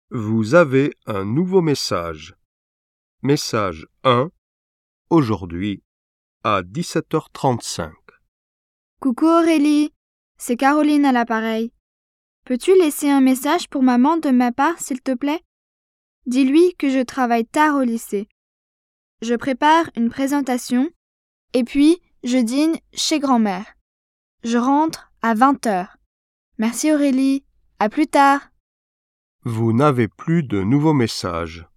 Vous avez un nouveau message. Message 1, aujourd'hui, à 17h35. Coucou Aurélie, c'est Caroline à l'appareil. Peux-tu laisser un message pour maman de ma part, s'il te plaît? Dis-lui que je travaille tard au lycée. Je prépare une présentation et puis je dîne chez grand-mère. Je rentre à 20h. Merci Aurélie, à plus tard. Vous n'avez plus de nouveaux messages.